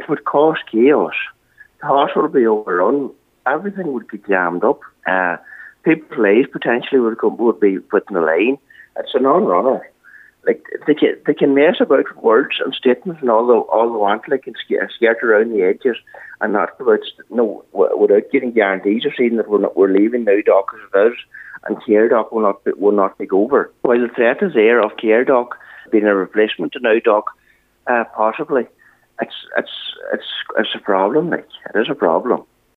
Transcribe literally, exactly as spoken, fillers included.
it would cause chaos. The hospital would be overrun. Everything would be jammed up. Uh, people's lives potentially would come, would be put in the line. It's a non-runner. Like they can they can mess about with words and statements and all the all they want, like and skirt around the edges and not about no without getting guarantees of saying that we're not, we're leaving now Doc as it is and CareDoc will not will not take over. While the threat is there of CareDoc being a replacement to now Doc, uh, possibly, it's it's it's it's a problem. Like it is a problem.